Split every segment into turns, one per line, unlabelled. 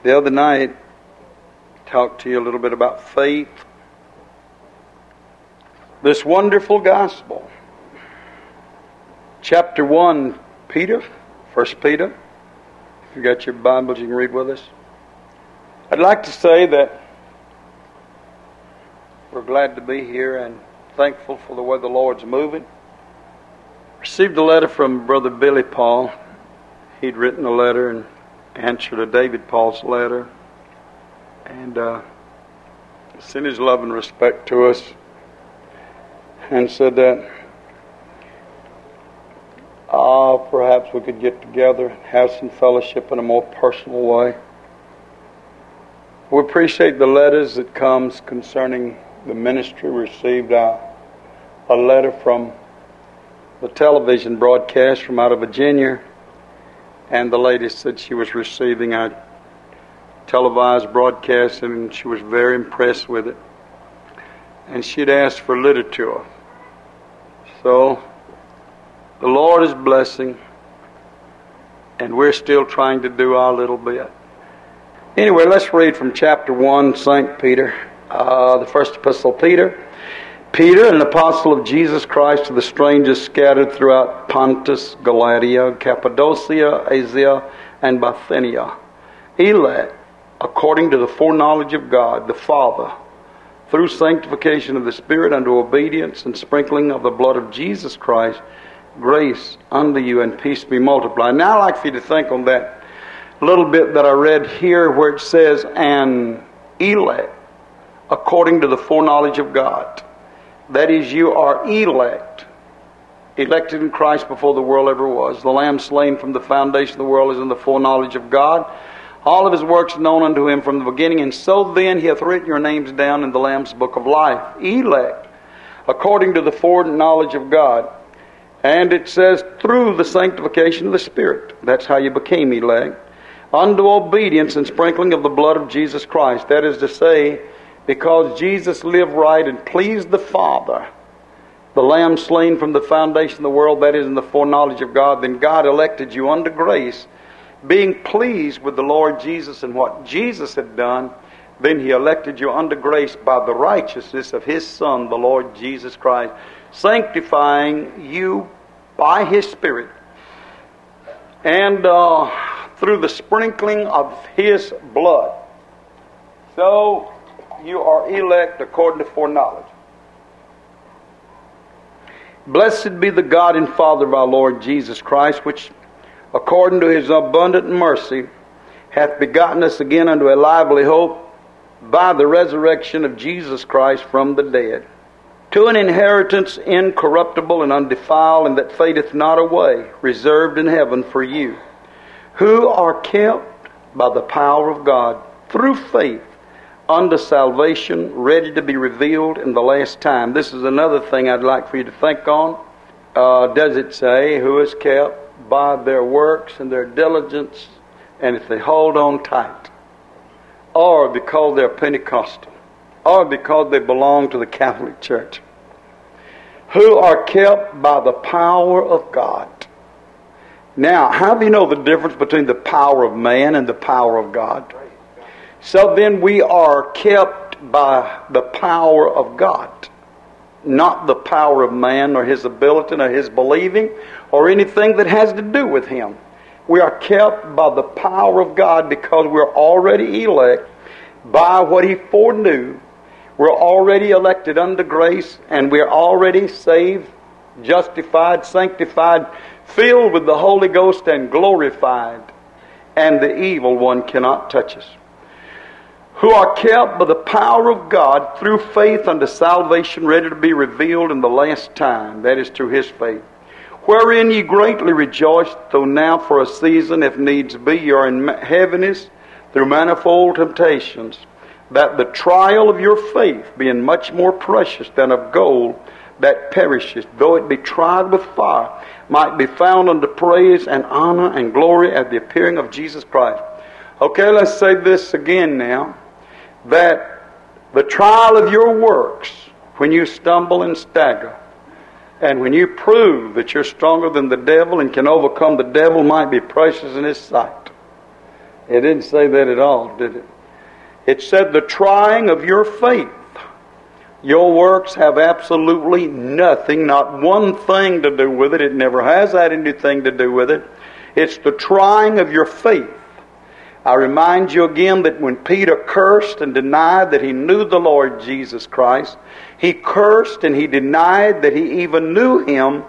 The other night, I talked to you a little bit about faith. This wonderful gospel. Chapter 1, Peter, 1 Peter. If you've got your Bibles, you can read with us. I'd like to say that we're glad to be here and thankful for the way the Lord's moving. Received a letter from Brother Billy Paul. He'd written a letter and answered to David Paul's letter. And sent his love and respect to us. And said that perhaps we could get together and have some fellowship in a more personal way. We appreciate the letters that comes concerning the ministry. We received a letter from the television broadcast from out of Virginia, and the lady said she was receiving our televised broadcast and she was very impressed with it. And she'd asked for literature. So the Lord is blessing, and we're still trying to do our little bit. Anyway, let's read from chapter 1, St. Peter, the first epistle of Peter. Peter, an apostle of Jesus Christ to the strangers scattered throughout Pontus, Galatia, Cappadocia, Asia, and Bithynia, elect according to the foreknowledge of God the Father, through sanctification of the Spirit unto obedience and sprinkling of the blood of Jesus Christ, grace unto you and peace be multiplied. Now I'd like for you to think on that little bit that I read here where it says, and elect according to the foreknowledge of God. That is, you are elect. Elected in Christ before the world ever was. The Lamb slain from the foundation of the world is in the foreknowledge of God. All of His works known unto Him from the beginning, and so then He hath written your names down in the Lamb's book of life. Elect, according to the foreknowledge of God. And it says, through the sanctification of the Spirit. That's how you became elect. Unto obedience and sprinkling of the blood of Jesus Christ. That is to say, because Jesus lived right and pleased the Father, the Lamb slain from the foundation of the world, that is in the foreknowledge of God, then God elected you unto grace, being pleased with the Lord Jesus and what Jesus had done, then He elected you unto grace by the righteousness of His Son, the Lord Jesus Christ, sanctifying you by His Spirit, and through the sprinkling of His blood. So you are elect according to foreknowledge. Blessed be the God and Father of our Lord Jesus Christ, which according to His abundant mercy, hath begotten us again unto a lively hope by the resurrection of Jesus Christ from the dead, to an inheritance incorruptible and undefiled, and that fadeth not away, reserved in heaven for you, who are kept by the power of God through faith unto salvation, ready to be revealed in the last time. This is another thing I'd like for you to think on. Does it say who is kept by their works and their diligence, and if they hold on tight, or because they're Pentecostal, or because they belong to the Catholic Church, who are kept by the power of God? Now, how do you know the difference between the power of man and the power of God? So then we are kept by the power of God, not the power of man or his ability or his believing or anything that has to do with him. We are kept by the power of God because we're already elect by what He foreknew. We're already elected unto grace, and we're already saved, justified, sanctified, filled with the Holy Ghost and glorified, and the evil one cannot touch us. Who are kept by the power of God through faith unto salvation, ready to be revealed in the last time. That is through His faith. Wherein ye greatly rejoice, though now for a season, if needs be, you are in heaviness through manifold temptations, that the trial of your faith, being much more precious than of gold that perisheth, though it be tried with fire, might be found unto praise and honor and glory at the appearing of Jesus Christ. Okay, let's say this again now. That the trial of your works, when you stumble and stagger, and when you prove that you're stronger than the devil and can overcome the devil, might be precious in His sight. It didn't say that at all, did it? It said the trying of your faith. Your works have absolutely nothing, not one thing to do with it. It never has had anything to do with it. It's the trying of your faith. I remind you again that when Peter cursed and denied that he knew the Lord Jesus Christ, he cursed and he denied that he even knew Him.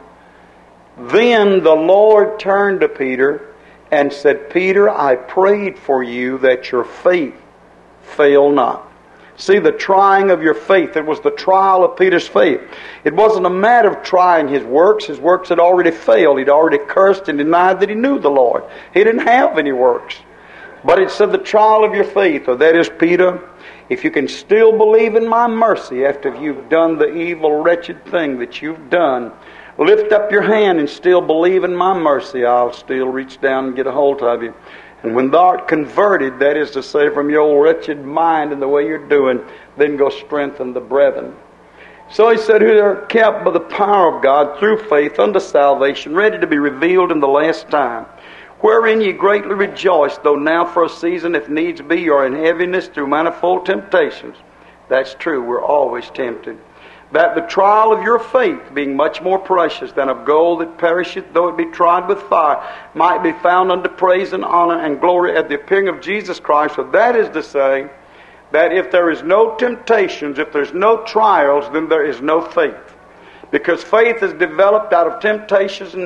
Then the Lord turned to Peter and said, Peter, I prayed for you that your faith fail not. See, the trying of your faith. It was the trial of Peter's faith. It wasn't a matter of trying his works. His works had already failed. He'd already cursed and denied that he knew the Lord. He didn't have any works. But it said the trial of your faith, or that is, Peter, if you can still believe in my mercy after you've done the evil, wretched thing that you've done, lift up your hand and still believe in my mercy, I'll still reach down and get a hold of you. And when thou art converted, that is to say, from your old wretched mind and the way you're doing, then go strengthen the brethren. So he said, who are kept by the power of God through faith unto salvation, ready to be revealed in the last time. Wherein ye greatly rejoice, though now for a season, if needs be, you are in heaviness through manifold temptations. That's true, we're always tempted. That the trial of your faith, being much more precious than of gold that perisheth, though it be tried with fire, might be found unto praise and honor and glory at the appearing of Jesus Christ. So that is to say, that if there is no temptations, if there's no trials, then there is no faith. Because faith is developed out of temptations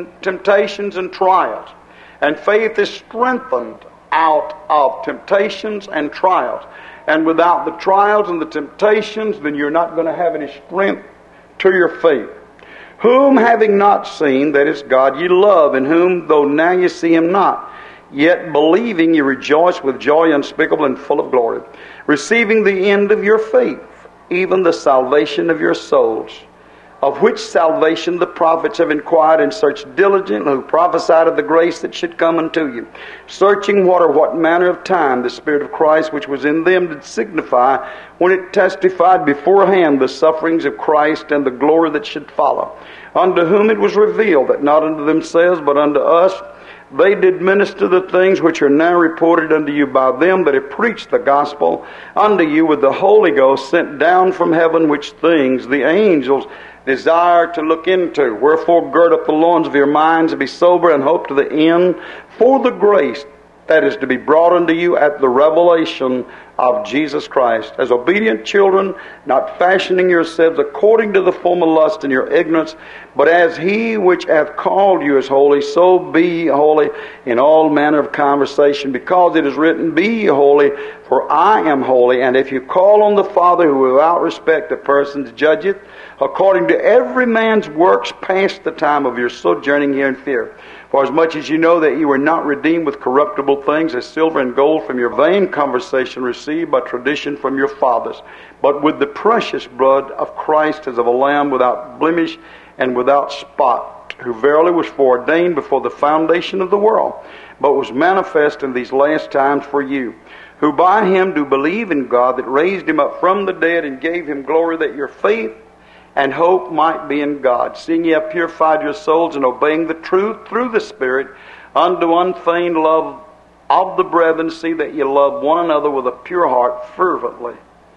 and trials. And faith is strengthened out of temptations and trials. And without the trials and the temptations, then you're not going to have any strength to your faith. Whom having not seen, that is God, ye love, in whom, though now ye see Him not, yet believing ye rejoice with joy unspeakable and full of glory, receiving the end of your faith, even the salvation of your souls. Of which salvation the prophets have inquired and searched diligently, who prophesied of the grace that should come unto you, searching what manner of time the Spirit of Christ which was in them did signify, when it testified beforehand the sufferings of Christ and the glory that should follow. Unto whom it was revealed that not unto themselves but unto us they did minister the things which are now reported unto you by them that have preached the gospel unto you with the Holy Ghost sent down from heaven, which things the angels desire to look into. Wherefore gird up the loins of your minds and be sober, and hope to the end for the grace that is to be brought unto you at the revelation of Jesus Christ. As obedient children, not fashioning yourselves according to the former lust in your ignorance, but as He which hath called you is holy, so be ye holy in all manner of conversation, because it is written, Be ye holy, for I am holy. And if you call on the Father, who without respect of persons judgeth, according to every man's works, past the time of your sojourning here in fear. For as much as you know that you were not redeemed with corruptible things as silver and gold from your vain conversation received by tradition from your fathers, but with the precious blood of Christ as of a lamb without blemish and without spot, who verily was foreordained before the foundation of the world, but was manifest in these last times for you, who by Him do believe in God, that raised Him up from the dead and gave Him glory, that your faith and hope might be in God, seeing ye have purified your souls in obeying the truth through the Spirit unto unfeigned love of the brethren. See that ye love one another with a pure heart fervently.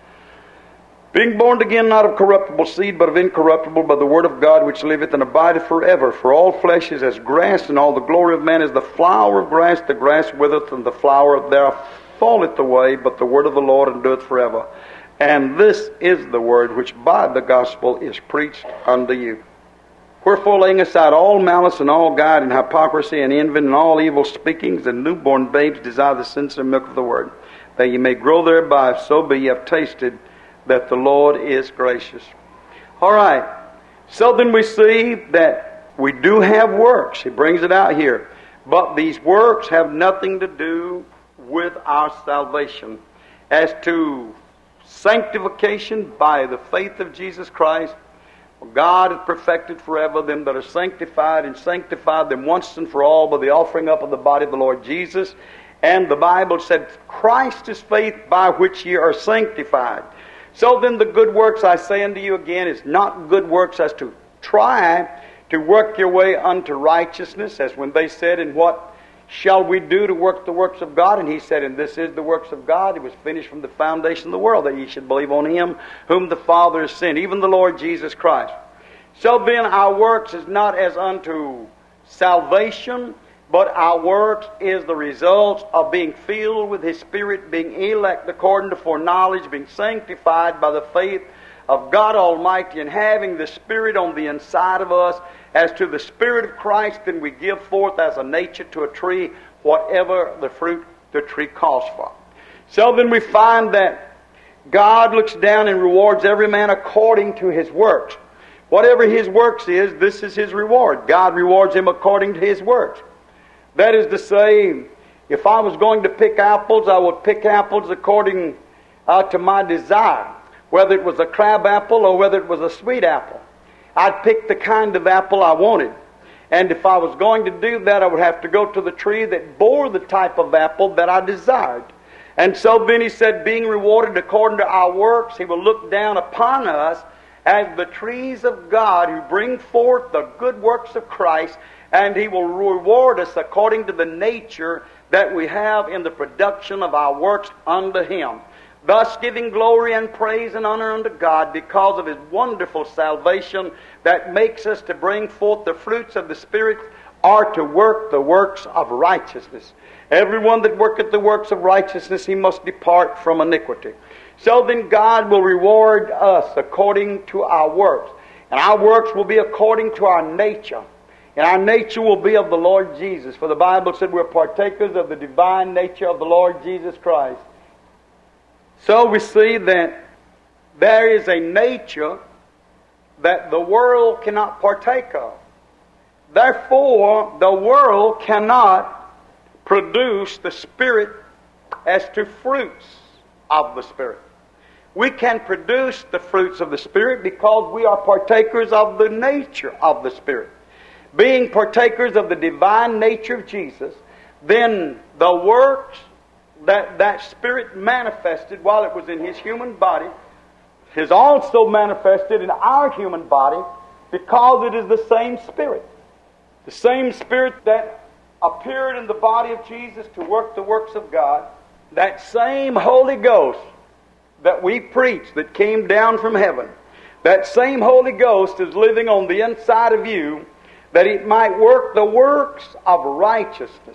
Being born again not of corruptible seed, but of incorruptible, by the word of God which liveth and abideth forever. For all flesh is as grass, and all the glory of man is the flower of grass. The grass withereth, and the flower thereof falleth away, but the word of the Lord endureth forever. And this is the word which by the gospel is preached unto you. Wherefore, laying aside all malice and all guile and hypocrisy and envy and all evil speakings, and newborn babes desire the sincere milk of the word, that ye may grow thereby, if so be ye have tasted that the Lord is gracious. All right. So then we see that we do have works. He brings it out here. But these works have nothing to do with our salvation. As to sanctification by the faith of Jesus Christ, God hath perfected forever them that are sanctified, and sanctified them once and for all by the offering up of the body of the Lord Jesus. And the Bible said, Christ is faith by which ye are sanctified. So then the good works, I say unto you again, is not good works as to try to work your way unto righteousness, as when they said, In what shall we do to work the works of God? And he said, and this is the works of God. It was finished from the foundation of the world, that ye should believe on him whom the Father has sent, even the Lord Jesus Christ. So then our works is not as unto salvation, but our works is the result of being filled with His Spirit, being elect according to foreknowledge, being sanctified by the faith of God Almighty, and having the Spirit on the inside of us. As to the Spirit of Christ, then we give forth as a nature to a tree whatever the fruit the tree calls for. So then we find that God looks down and rewards every man according to his works. Whatever his works is, this is his reward. God rewards him according to his works. That is to say, if I was going to pick apples, I would pick apples according to my desire, whether it was a crab apple or whether it was a sweet apple. I'd pick the kind of apple I wanted. And if I was going to do that, I would have to go to the tree that bore the type of apple that I desired. And so then he said, being rewarded according to our works, he will look down upon us as the trees of God who bring forth the good works of Christ, and he will reward us according to the nature that we have in the production of our works unto him. Thus giving glory and praise and honor unto God because of his wonderful salvation that makes us to bring forth the fruits of the Spirit, or to work the works of righteousness. Everyone that worketh the works of righteousness, he must depart from iniquity. So then God will reward us according to our works. And our works will be according to our nature. And our nature will be of the Lord Jesus. For the Bible said we're partakers of the divine nature of the Lord Jesus Christ. So we see that there is a nature that the world cannot partake of. Therefore, the world cannot produce the Spirit as to fruits of the Spirit. We can produce the fruits of the Spirit because we are partakers of the nature of the Spirit. Being partakers of the divine nature of Jesus, then the works that Spirit manifested while it was in His human body is also manifested in our human body, because it is the same Spirit. The same Spirit that appeared in the body of Jesus to work the works of God, that same Holy Ghost that we preach that came down from heaven, that same Holy Ghost is living on the inside of you, that it might work the works of righteousness.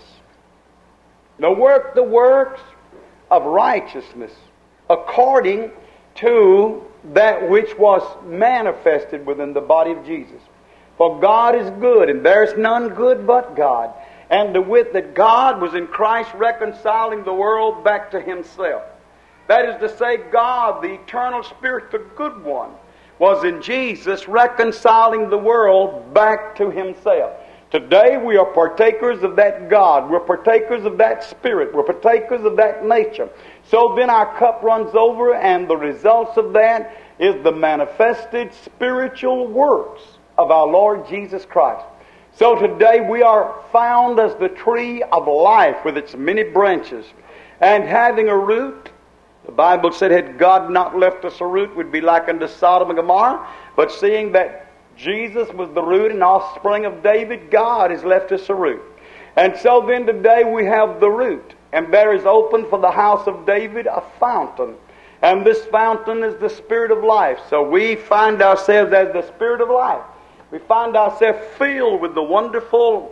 The works of righteousness according to that which was manifested within the body of Jesus. For God is good, and there is none good but God. And to wit that God was in Christ reconciling the world back to Himself. That is to say, God, the eternal Spirit, the good one, was in Jesus reconciling the world back to Himself. Today we are partakers of that God. We're partakers of that Spirit. We're partakers of that nature. So then our cup runs over, and the results of that is the manifested spiritual works of our Lord Jesus Christ. So today we are found as the tree of life with its many branches, and having a root. The Bible said, had God not left us a root, we'd be like unto Sodom and Gomorrah. But seeing that Jesus was the root and offspring of David, God has left us a root. And so then today we have the root. And there is opened for the house of David a fountain. And this fountain is the Spirit of life. So we find ourselves as the Spirit of life. We find ourselves filled with the wonderful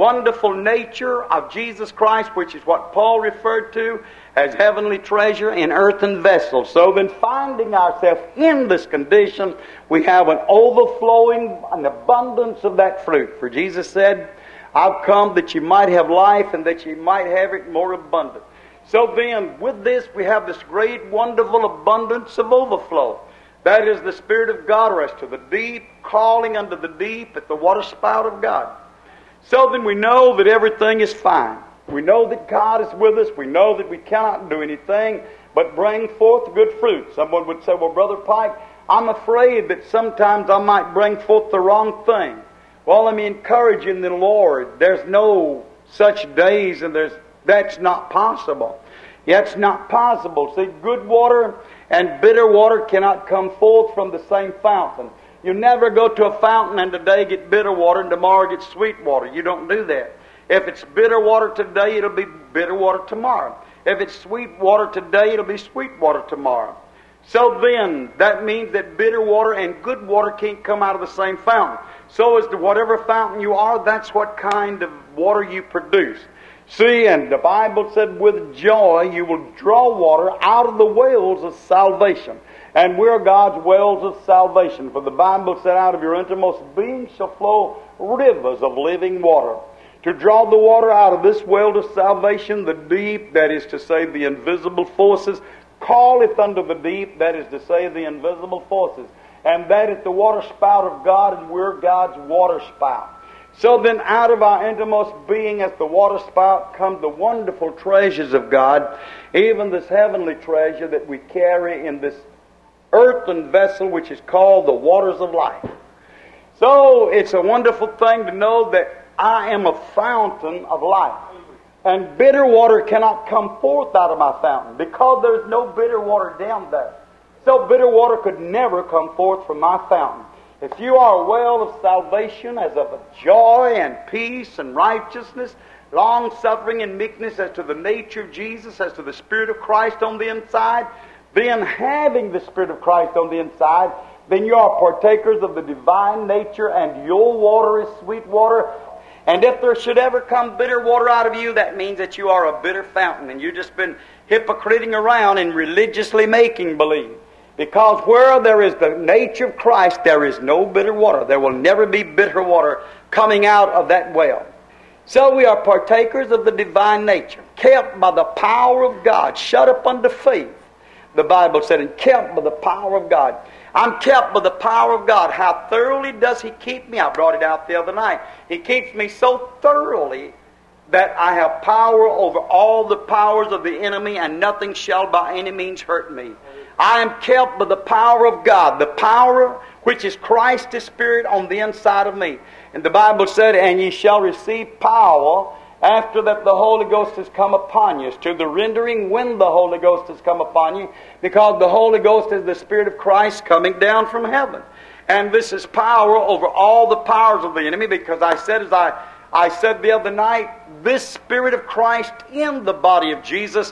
nature of Jesus Christ, which is what Paul referred to as heavenly treasure in earthen vessels. So then, finding ourselves in this condition, we have an overflowing, an abundance of that fruit. For Jesus said, I've come that you might have life and that you might have it more abundant. So then, with this, we have this great, wonderful abundance of overflow. That is the Spirit of God, or as to the deep, calling unto the deep at the water spout of God. So then we know that everything is fine. We know that God is with us. We know that we cannot do anything but bring forth good fruit. Someone would say, well, Brother Pike, I'm afraid that sometimes I might bring forth the wrong thing. Well, let me encourage you in the Lord. There's no such days, and that's not possible. Yeah, it's not possible. See, good water and bitter water cannot come forth from the same fountain. You never go to a fountain and today get bitter water and tomorrow get sweet water. You don't do that. If it's bitter water today, it'll be bitter water tomorrow. If it's sweet water today, it'll be sweet water tomorrow. So then, that means that bitter water and good water can't come out of the same fountain. So as to whatever fountain you are, that's what kind of water you produce. See, and the Bible said, with joy you will draw water out of the wells of salvation. And we're God's wells of salvation. For the Bible said, out of your innermost being shall flow rivers of living water. To draw the water out of this well of salvation, the deep, that is to say the invisible forces, calleth unto the deep, that is to say the invisible forces. And that is the water spout of God, and we're God's water spout. So then out of our innermost being as the water spout come the wonderful treasures of God, even this heavenly treasure that we carry in this earthen vessel which is called the waters of life. So it's a wonderful thing to know that I am a fountain of life. And bitter water cannot come forth out of my fountain because there's no bitter water down there. So bitter water could never come forth from my fountain. If you are a well of salvation, as of a joy and peace and righteousness, long-suffering and meekness, as to the nature of Jesus, as to the Spirit of Christ on the inside, then having the Spirit of Christ on the inside, then you are partakers of the divine nature, and your water is sweet water. And if there should ever come bitter water out of you, that means that you are a bitter fountain, and you've just been hypocriting around and religiously making believe. Because where there is the nature of Christ, there is no bitter water. There will never be bitter water coming out of that well. So we are partakers of the divine nature, kept by the power of God, shut up unto faith. The Bible said, and kept by the power of God. I'm kept by the power of God. How thoroughly does He keep me? I brought it out the other night. He keeps me so thoroughly that I have power over all the powers of the enemy, and nothing shall by any means hurt me. I am kept by the power of God, the power which is Christ's Spirit on the inside of me. And the Bible said, and ye shall receive power after that the Holy Ghost has come upon you. It's to the rendering when the Holy Ghost has come upon you, because the Holy Ghost is the Spirit of Christ coming down from heaven. And this is power over all the powers of the enemy, because I said, as I said the other night, this Spirit of Christ in the body of Jesus,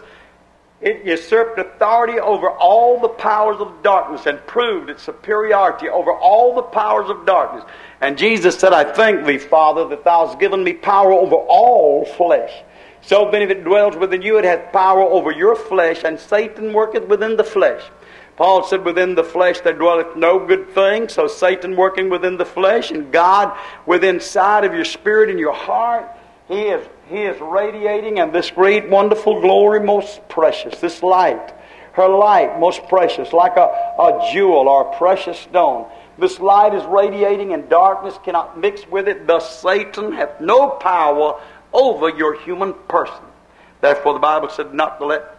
it usurped authority over all the powers of darkness and proved its superiority over all the powers of darkness. And Jesus said, I thank Thee, Father, that Thou hast given me power over all flesh. So then if it dwells within you, it hath power over your flesh, and Satan worketh within the flesh. Paul said, within the flesh there dwelleth no good thing. So Satan working within the flesh, and God within inside of your spirit and your heart, He is radiating, and this great, wonderful glory, most precious. This light, her light, most precious, like a jewel or a precious stone. This light is radiating, and darkness cannot mix with it. Thus Satan hath no power over your human person. Therefore the Bible said not to let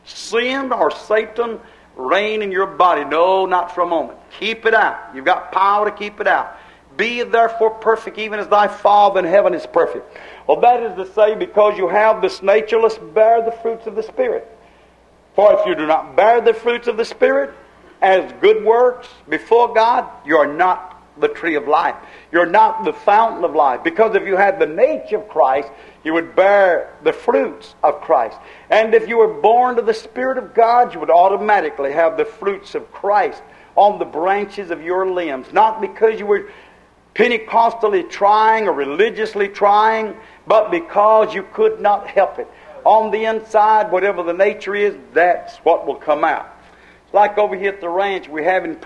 sin or Satan reign in your body. No, not for a moment. Keep it out. You've got power to keep it out. Be therefore perfect, even as thy Father in heaven is perfect. Well, that is to say, because you have this nature, let's bear the fruits of the Spirit. For if you do not bear the fruits of the Spirit as good works before God, you are not the tree of life. You're not the fountain of life. Because if you had the nature of Christ, you would bear the fruits of Christ. And if you were born to the Spirit of God, you would automatically have the fruits of Christ on the branches of your limbs. Not because you were Pentecostally trying or religiously trying, but because you could not help it. On the inside, whatever the nature is, that's what will come out. It's like over here at the ranch, we're having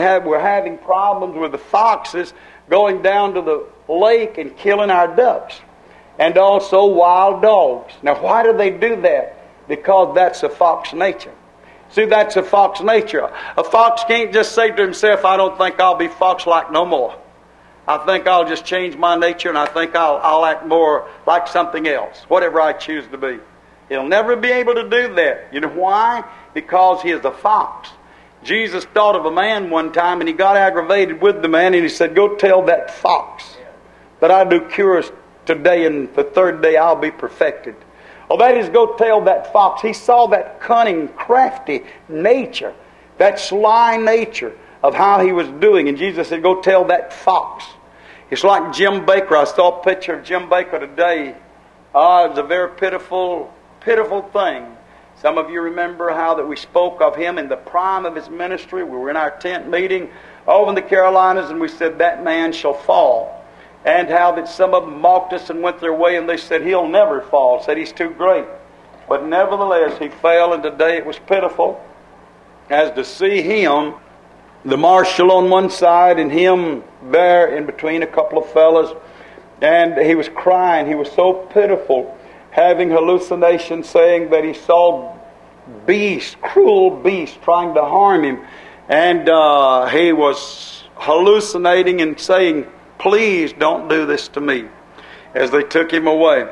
problems with the foxes going down to the lake and killing our ducks. And also wild dogs. Now why do they do that? Because that's a fox nature. See, that's a fox nature. A fox can't just say to himself, I don't think I'll be fox-like no more. I think I'll just change my nature, and I think I'll act more like something else, whatever I choose to be. He'll never be able to do that. You know why? Because he is a fox. Jesus thought of a man one time, and he got aggravated with the man, and he said, go tell that fox that I do cures today, and the third day I'll be perfected. Well, that is, go tell that fox. He saw that cunning, crafty nature, that sly nature of how he was doing. And Jesus said, go tell that fox. It's like Jim Baker. I saw a picture of Jim Baker today It was a very pitiful, pitiful thing. Some of you remember how that we spoke of him in the prime of his ministry. We were in our tent meeting over in the Carolinas, and we said, that man shall fall. And how that some of them mocked us and went their way, and they said, he'll never fall, said he's too great. But nevertheless, he fell, and today it was pitiful as to see him, the marshal on one side, and him there in between a couple of fellas. And he was crying. He was so pitiful, having hallucinations, saying that he saw beasts, cruel beasts, trying to harm him. And he was hallucinating and saying, please don't do this to me, as they took him away.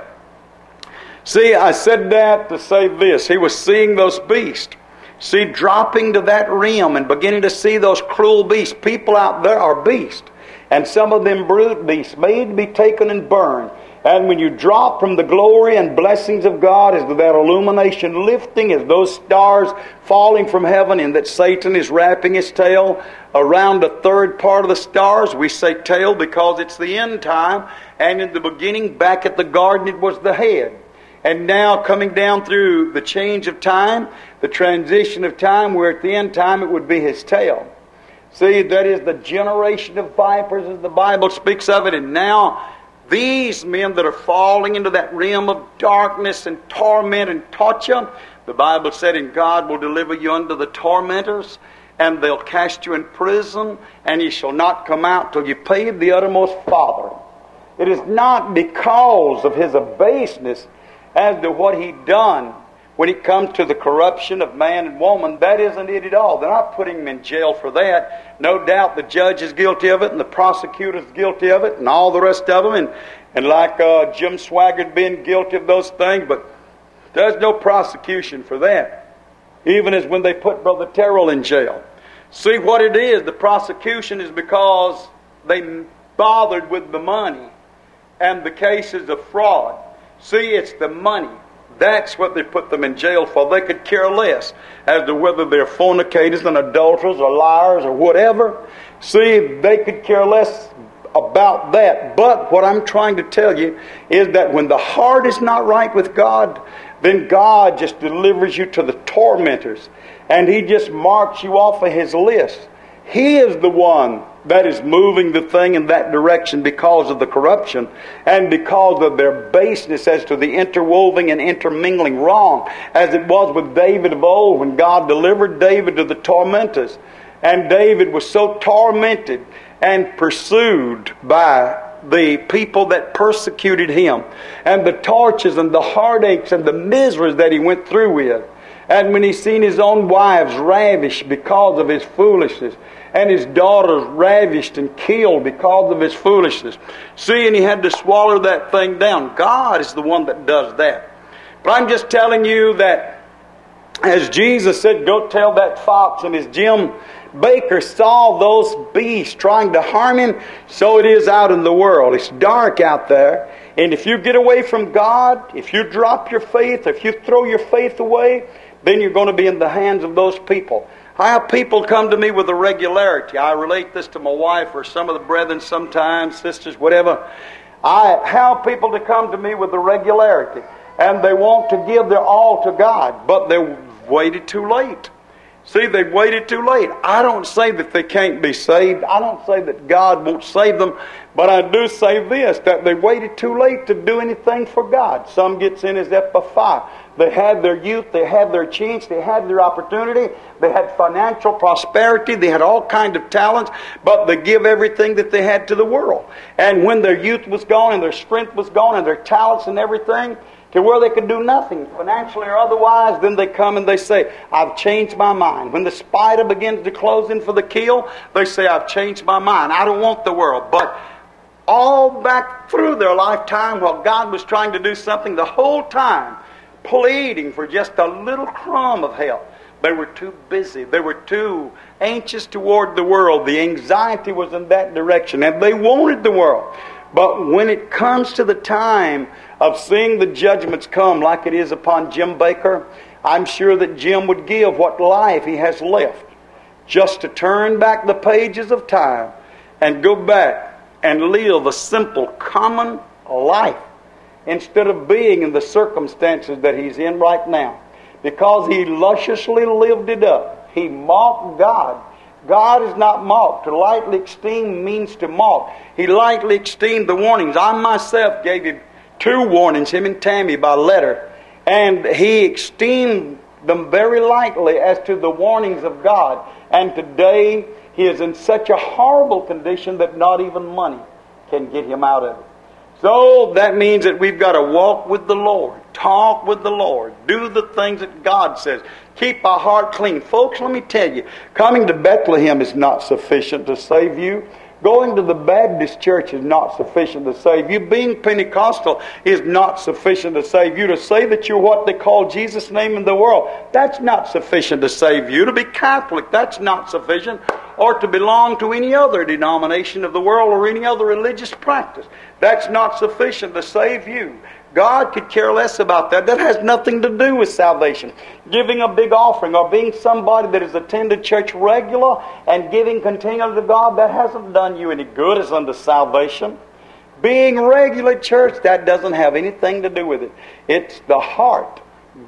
See, I said that to say this. He was seeing those beasts. See, dropping to that realm and beginning to see those cruel beasts. People out there are beasts. And some of them brute beasts made to be taken and burned. And when you drop from the glory and blessings of God, as that illumination lifting, as those stars falling from heaven, and that Satan is wrapping his tail around a third part of the stars. We say tail because it's the end time. And in the beginning, back at the garden, it was the head. And now coming down through the change of time, the transition of time, where at the end time it would be his tail. See, that is the generation of vipers, as the Bible speaks of it. And now these men that are falling into that realm of darkness and torment and torture, the Bible said, and God will deliver you unto the tormentors, and they'll cast you in prison, and ye shall not come out till you pay the uttermost farthing. It is not because of his abaseness as to what he done when it comes to the corruption of man and woman. That isn't it at all. They're not putting him in jail for that. No doubt the judge is guilty of it, and the prosecutor is guilty of it, and all the rest of them, and like Jim Swaggart being guilty of those things, but there's no prosecution for that. Even as when they put Brother Terrell in jail. See what it is, the prosecution is because they bothered with the money and the cases of fraud. See, it's the money. That's what they put them in jail for. They could care less as to whether they're fornicators and adulterers or liars or whatever. See, they could care less about that. But what I'm trying to tell you is that when the heart is not right with God, then God just delivers you to the tormentors. And He just marks you off of His list. He is the one that is moving the thing in that direction because of the corruption and because of their baseness as to the interwoven and intermingling wrong, as it was with David of old when God delivered David to the tormentors. And David was so tormented and pursued by the people that persecuted him, and the tortures and the heartaches and the miseries that he went through with. And when he seen his own wives ravished because of his foolishness, and his daughters ravished and killed because of his foolishness. See, and he had to swallow that thing down. God is the one that does that. But I'm just telling you that as Jesus said, go tell that fox, and as Jim Baker saw those beasts trying to harm him, so it is out in the world. It's dark out there. And if you get away from God, if you drop your faith, if you throw your faith away, then you're going to be in the hands of those people. I have people come to me with a regularity. I relate this to my wife or some of the brethren sometimes, sisters, whatever. I have people to come to me with a regularity, and they want to give their all to God, but they waited too late. See, they waited too late. I don't say that they can't be saved. I don't say that God won't save them. But I do say this, that they waited too late to do anything for God. Some gets in as Epapha. They had their youth, they had their chance, they had their opportunity, they had financial prosperity, they had all kinds of talents, but they give everything that they had to the world. And when their youth was gone and their strength was gone and their talents and everything, to where they could do nothing, financially or otherwise, then they come and they say, I've changed my mind. When the spider begins to close in for the kill, they say, I've changed my mind. I don't want the world. But all back through their lifetime, while God was trying to do something, the whole time, pleading for just a little crumb of help, they were too busy. They were too anxious toward the world. The anxiety was in that direction, and they wanted the world. But when it comes to the time of seeing the judgments come like it is upon Jim Baker, I'm sure that Jim would give what life he has left just to turn back the pages of time and go back and live a simple, common life instead of being in the circumstances that he's in right now. Because he lusciously lived it up. He mocked God. God is not mocked. To lightly esteem means to mock. He lightly esteemed the warnings. I myself gave him 2 warnings, him and Tammy, by letter. And he esteemed them very lightly as to the warnings of God. And today he is in such a horrible condition that not even money can get him out of it. So that means that we've got to walk with the Lord, talk with the Lord, do the things that God says, keep our heart clean. Folks, let me tell you, coming to Bethlehem is not sufficient to save you. Going to the Baptist church is not sufficient to save you. Being Pentecostal is not sufficient to save you. To say that you're what they call Jesus' name in the world, that's not sufficient to save you. To be Catholic, that's not sufficient. Or to belong to any other denomination of the world or any other religious practice, that's not sufficient to save you. God could care less about that. That has nothing to do with salvation. Giving a big offering or being somebody that has attended church regular and giving continually to God, that hasn't done you any good as unto salvation. Being regular at church, that doesn't have anything to do with it. It's the heart.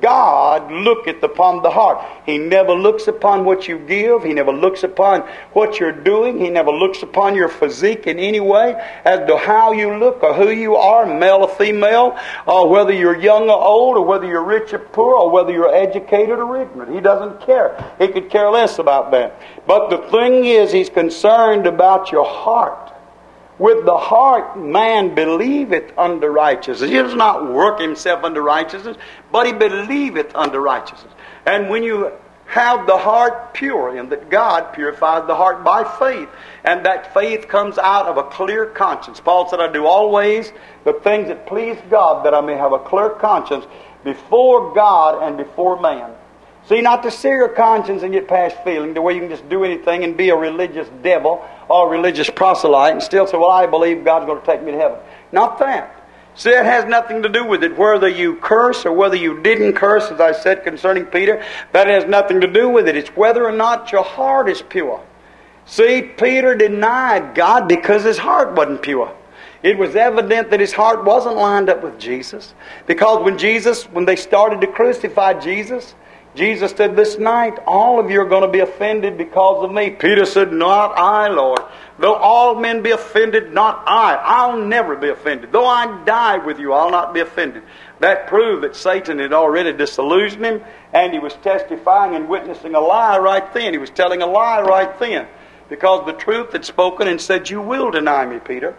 God looketh upon the heart. He never looks upon what you give. He never looks upon what you're doing. He never looks upon your physique in any way as to how you look or who you are, male or female, or whether you're young or old, or whether you're rich or poor, or whether you're educated or ignorant. He doesn't care. He could care less about that. But the thing is, He's concerned about your heart. With the heart man believeth unto righteousness. He does not work himself unto righteousness, but he believeth unto righteousness. And when you have the heart pure, and that God purifies the heart by faith, and that faith comes out of a clear conscience. Paul said, I do always the things that please God, that I may have a clear conscience before God and before man. See, not to sear your conscience and get past feeling to where you can just do anything and be a religious devil or a religious proselyte and still say, well, I believe God's going to take me to heaven. Not that. See, it has nothing to do with it. Whether you curse or whether you didn't curse, as I said concerning Peter, that has nothing to do with it. It's whether or not your heart is pure. See, Peter denied God because his heart wasn't pure. It was evident that his heart wasn't lined up with Jesus. Because when they started to crucify Jesus, Jesus said, this night all of you are going to be offended because of me. Peter said, not I, Lord. Though all men be offended, not I. I'll never be offended. Though I die with you, I'll not be offended. That proved that Satan had already disillusioned him, and he was testifying and witnessing a lie right then. He was telling a lie right then. Because the truth had spoken and said, you will deny me, Peter.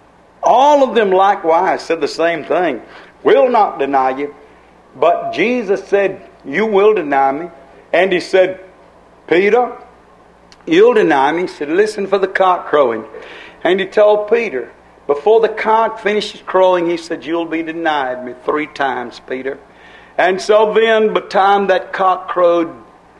All of them likewise said the same thing. Will not deny you. But Jesus said, you will deny me. And he said, Peter, you'll deny me. He said, listen for the cock crowing. And he told Peter, before the cock finishes crowing, he said, you'll be denied me 3 times, Peter. And so then, by the time that cock crowed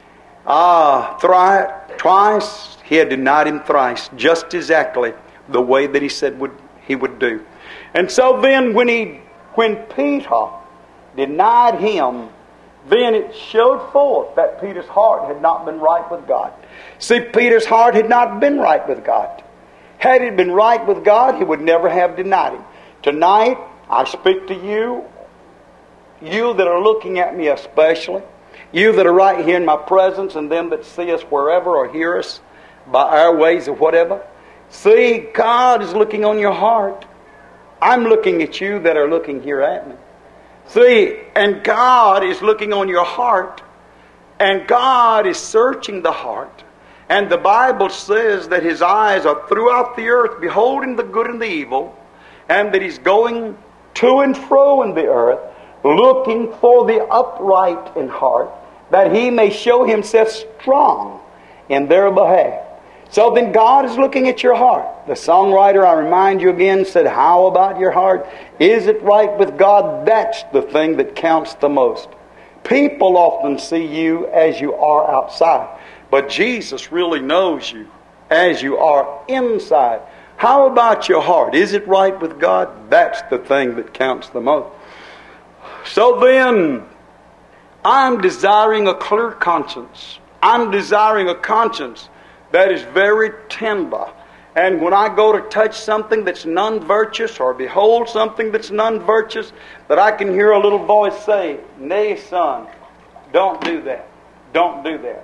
twice, he had denied him thrice, just exactly the way that he said he would do. And so then, when Peter denied him, then it showed forth that Peter's heart had not been right with God. See, Peter's heart had not been right with God. Had it been right with God, he would never have denied him. Tonight, I speak to you, you that are looking at me especially, you that are right here in my presence, and them that see us wherever or hear us by our ways or whatever. See, God is looking on your heart. I'm looking at you that are looking here at me. See, and God is looking on your heart, and God is searching the heart. And the Bible says that His eyes are throughout the earth, beholding the good and the evil, and that He's going to and fro in the earth, looking for the upright in heart, that He may show Himself strong in their behalf. So then God is looking at your heart. The songwriter, I remind you again, said, how about your heart? Is it right with God? That's the thing that counts the most. People often see you as you are outside, but Jesus really knows you as you are inside. How about your heart? Is it right with God? That's the thing that counts the most. So then, I'm desiring a clear conscience. I'm desiring a conscience that is very tender And when I go to touch something that's non-virtuous or behold something that's non-virtuous, that I can hear a little voice say, "Nay, son, don't do that. Don't do that."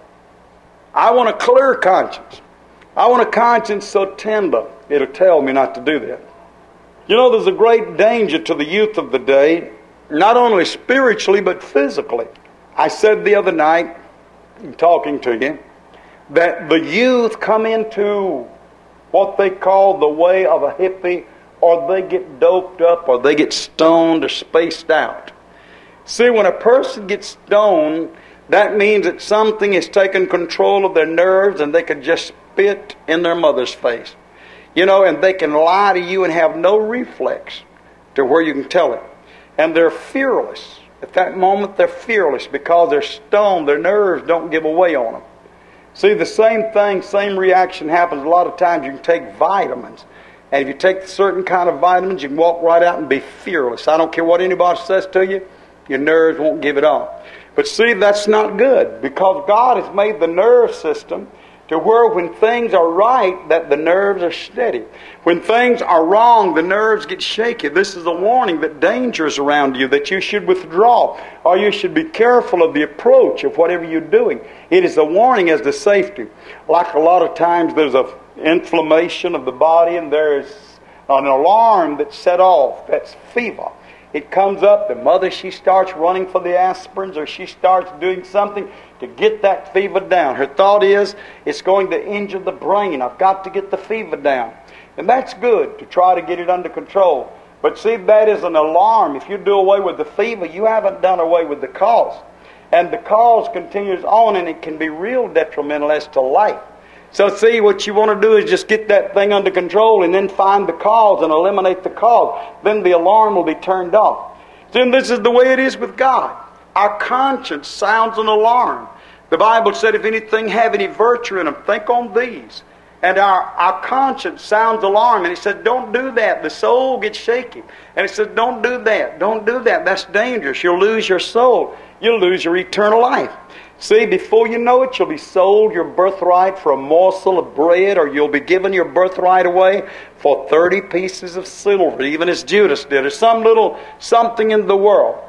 I want a clear conscience. I want a conscience so tender, it'll tell me not to do that. You know, there's a great danger to the youth of the day, not only spiritually, but physically. I said the other night, in talking to you, that the youth come into what they call the way of a hippie, or they get doped up, or they get stoned or spaced out. See, when a person gets stoned, that means that something has taken control of their nerves and they can just spit in their mother's face. You know, and they can lie to you and have no reflex to where you can tell it. And they're fearless. At that moment, they're fearless because they're stoned. Their nerves don't give away on them. See, the same thing, same reaction happens a lot of times. You can take vitamins. And if you take certain kind of vitamins, you can walk right out and be fearless. I don't care what anybody says to you, your nerves won't give it on. But see, that's not good, because God has made the nerve system to where when things are right, that the nerves are steady. When things are wrong, the nerves get shaky. This is a warning that danger is around you, that you should withdraw, or you should be careful of the approach of whatever you're doing. It is a warning as to safety. Like a lot of times there's an inflammation of the body, and there is an alarm that's set off. That's fever. It comes up, the mother, she starts running for the aspirins, or she starts doing something to get that fever down. Her thought is, it's going to injure the brain. I've got to get the fever down. And that's good, to try to get it under control. But see, that is an alarm. If you do away with the fever, you haven't done away with the cause. And the cause continues on, and it can be real detrimental as to life. So see, what you want to do is just get that thing under control and then find the cause and eliminate the cause. Then the alarm will be turned off. Then this is the way it is with God. Our conscience sounds an alarm. The Bible said, if anything have any virtue in them, think on these. And our conscience sounds alarm. And He said, don't do that. The soul gets shaky. And He said, don't do that. Don't do that. That's dangerous. You'll lose your soul. You'll lose your eternal life. See, before you know it, you'll be sold your birthright for a morsel of bread, or you'll be given your birthright away for 30 pieces of silver, even as Judas did, or some little something in the world.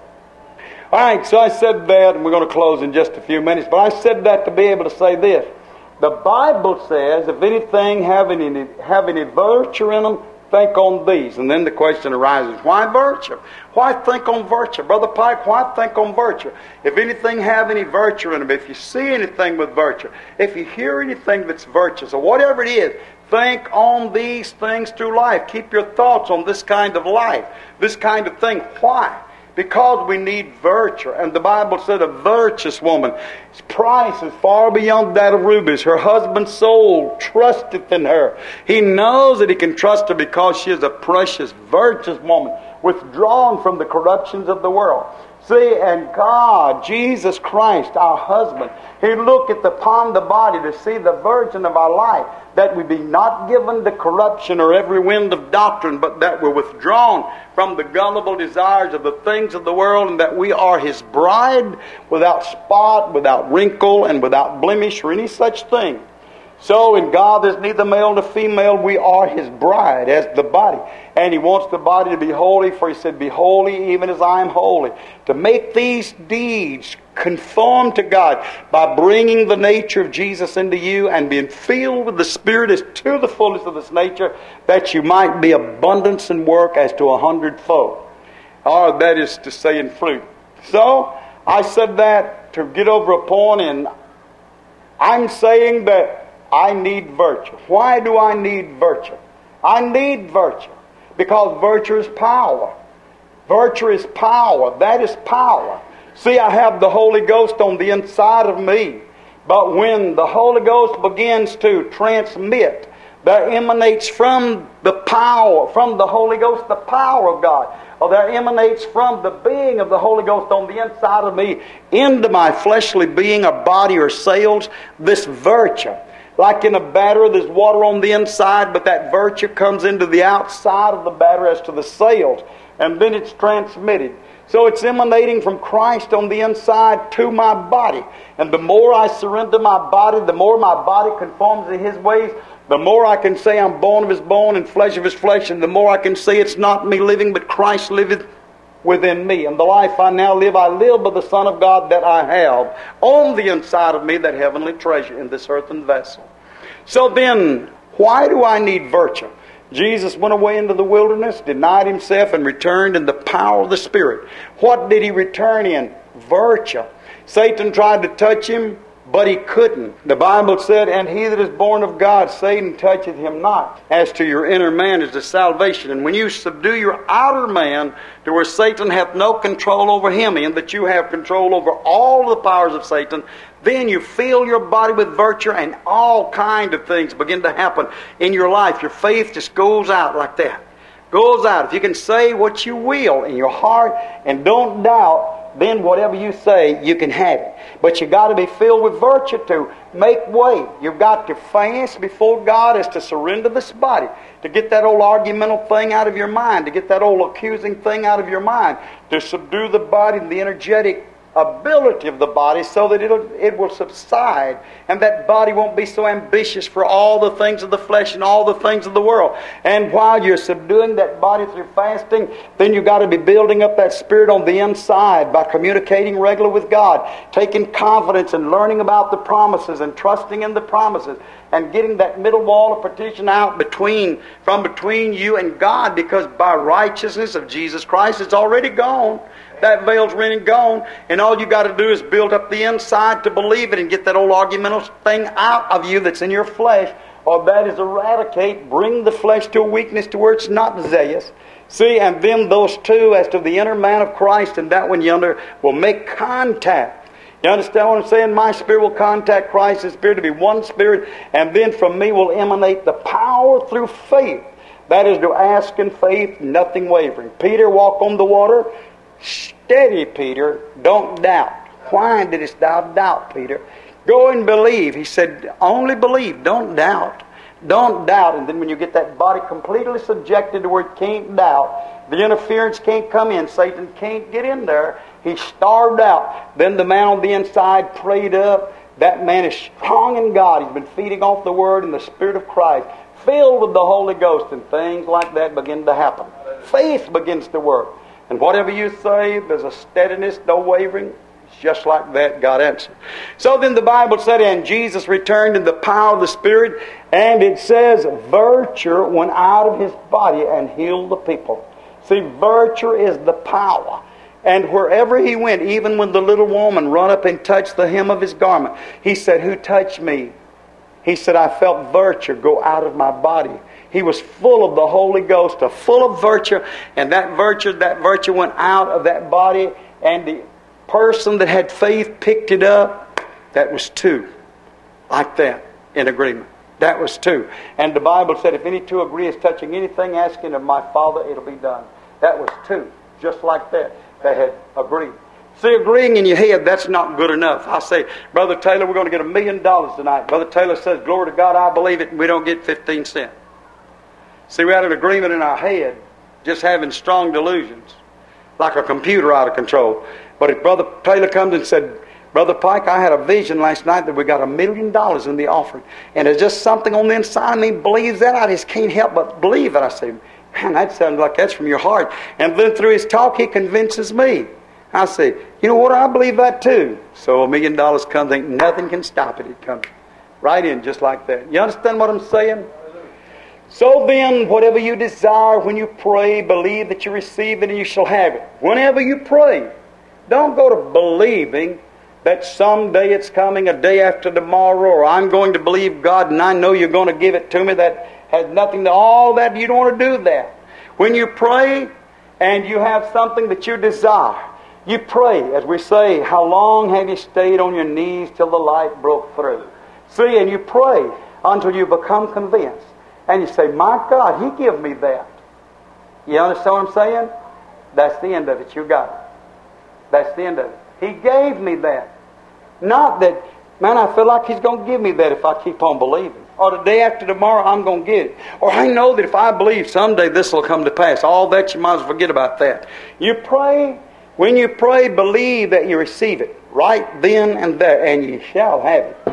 All right, so I said that, and we're going to close in just a few minutes, but I said that to be able to say this. The Bible says, if anything have any virtue in them, think on these. And then the question arises, why virtue? Why think on virtue? Brother Pike, why think on virtue? If anything have any virtue in them, if you see anything with virtue, if you hear anything that's virtuous, or whatever it is, think on these things through life. Keep your thoughts on this kind of life, this kind of thing. Why? Because we need virtue. And the Bible said a virtuous woman, its price is far beyond that of rubies. Her husband's soul trusteth in her. He knows that he can trust her because she is a precious, virtuous woman, withdrawn from the corruptions of the world. See, and God, Jesus Christ, our husband, He looketh upon the body to see the virgin of our life, that we be not given to corruption or every wind of doctrine, but that we're withdrawn from the gullible desires of the things of the world, and that we are His bride without spot, without wrinkle, and without blemish or any such thing. So in God there's neither male nor female. We are His bride as the body. And He wants the body to be holy, for He said, be holy even as I am holy. To make these deeds conform to God by bringing the nature of Jesus into you and being filled with the Spirit as to the fullness of this nature, that you might be abundance in work as to 100-fold. Or that is to say in fruit. So I said that to get over a point, and I'm saying that I need virtue. Why do I need virtue? I need virtue because virtue is power. Virtue is power. That is power. See, I have the Holy Ghost on the inside of me. But when the Holy Ghost begins to transmit, there emanates from the power, from the Holy Ghost, the power of God. Or there emanates from the being of the Holy Ghost on the inside of me into my fleshly being or body or cells, this virtue. Like in a battery, there's water on the inside, but that virtue comes into the outside of the battery as to the cells, and then it's transmitted. So it's emanating from Christ on the inside to my body. And the more I surrender my body, the more my body conforms to His ways, The more I can say I'm bone of His bone and flesh of His flesh, and the more I can say it's not me living, but Christ liveth within me. And the life I now live, I live by the Son of God that I have on the inside of me, that heavenly treasure in this earthen vessel. So then, why do I need virtue? Jesus went away into the wilderness, denied Himself, and returned in the power of the Spirit. What did He return in? Virtue. Satan tried to touch Him, but he couldn't. The Bible said, and he that is born of God, Satan toucheth him not. As to your inner man is the salvation. And when you subdue your outer man to where Satan hath no control over him, and that you have control over all the powers of Satan, then you fill your body with virtue, and all kind of things begin to happen in your life. Your faith just goes out like that. Goes out. If you can say what you will in your heart and don't doubt, then whatever you say, you can have it. But you've got to be filled with virtue to make way. You've got to fast before God as to surrender this body, to get that old argumental thing out of your mind, to get that old accusing thing out of your mind, to subdue the body and the energetic ability of the body so that it will subside, and that body won't be so ambitious for all the things of the flesh and all the things of the world. And while you're subduing that body through fasting, then you've got to be building up that spirit on the inside by communicating regularly with God, taking confidence and learning about the promises and trusting in the promises, and getting that middle wall of partition out from between you and God, because by righteousness of Jesus Christ it's already gone. That veil's really gone, and all you got to do is build up the inside to believe it and get that old argumental thing out of you that's in your flesh, or that is eradicate, bring the flesh to a weakness to where it's not zealous. See, and then those two, as to the inner man of Christ and that one yonder, will make contact. You understand what I'm saying? My spirit will contact Christ's spirit to be one spirit, and then from me will emanate the power through faith. That is to ask in faith, nothing wavering. Peter walked on the water. Steady, Peter, don't doubt. Why didst thou doubt, Peter? Go and believe. He said, only believe, don't doubt. Don't doubt. And then when you get that body completely subjected to where it can't doubt, the interference can't come in, Satan can't get in there, he's starved out. Then the man on the inside prayed up. That man is strong in God. He's been feeding off the Word and the Spirit of Christ, filled with the Holy Ghost, and things like that begin to happen. Faith begins to work. And whatever you say, there's a steadiness, no wavering. It's just like that, God answered. So then the Bible said, and Jesus returned in the power of the Spirit, and it says, virtue went out of His body and healed the people. See, virtue is the power. And wherever He went, even when the little woman run up and touched the hem of His garment, He said, who touched me? He said, I felt virtue go out of my body. He was full of the Holy Ghost, full of virtue, and that virtue went out of that body, and the person that had faith picked it up. That was two. Like that, in agreement. That was two. And the Bible said, if any two agree as touching anything, asking of my Father, it'll be done. That was two. Just like that. They had agreed. See, agreeing in your head, that's not good enough. I say, Brother Taylor, we're going to get $1 million tonight. Brother Taylor says, glory to God, I believe it, and we don't get 15 cents. See, we had an agreement in our head, just having strong delusions, like a computer out of control. But if Brother Taylor comes and said, Brother Pike, I had a vision last night that we got $1 million in the offering, and there's just something on the inside of me believes that. I just can't help but believe it. I say, man, that sounds like that's from your heart. And then through his talk, he convinces me. I say, you know what, I believe that too. So $1 million comes, ain't nothing can stop it. It comes right in just like that. You understand what I'm saying? So then, whatever you desire when you pray, believe that you receive it and you shall have it. Whenever you pray, don't go to believing that someday it's coming, a day after tomorrow, or I'm going to believe God and I know you're going to give it to me. That has nothing to all that. You don't want to do that. When you pray and you have something that you desire, you pray, as we say, how long have you stayed on your knees till the light broke through? See, and you pray until you become convinced. And you say, my God, He give me that. You understand what I'm saying? That's the end of it. You got it. That's the end of it. He gave me that. Not that, man, I feel like He's going to give me that if I keep on believing. Or the day after tomorrow, I'm going to get it. Or I know that if I believe someday this will come to pass. All that, you might as well forget about that. You pray. When you pray, believe that you receive it. Right then and there. And you shall have it.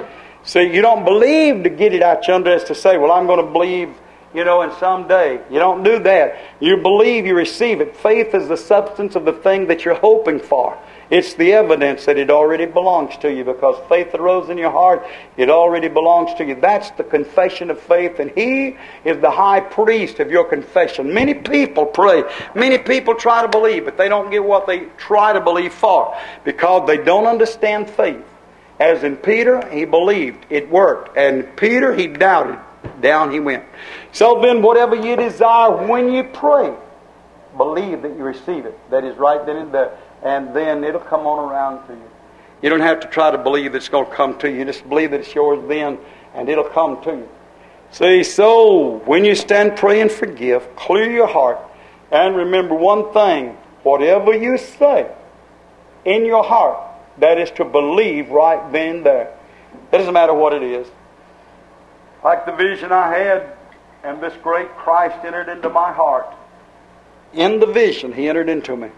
See, you don't believe to get it out yonder as to say, well, I'm going to believe, in someday. You don't do that. You believe, you receive it. Faith is the substance of the thing that you're hoping for. It's the evidence that it already belongs to you, because faith arose in your heart, it already belongs to you. That's the confession of faith, and He is the high priest of your confession. Many people pray. Many people try to believe, but they don't get what they try to believe for, because they don't understand faith. As in Peter, he believed. It worked. And Peter, he doubted. Down he went. So then, whatever you desire when you pray, believe that you receive it. That is right then and there. And then it'll come on around to you. You don't have to try to believe that it's going to come to you. Just believe that it's yours then, and it'll come to you. See, so when you stand, pray and forgive. Clear your heart. And remember one thing. Whatever you say in your heart, that is to believe right then and there. It doesn't matter what it is. Like the vision I had, and this great Christ entered into my heart. In the vision, He entered into me.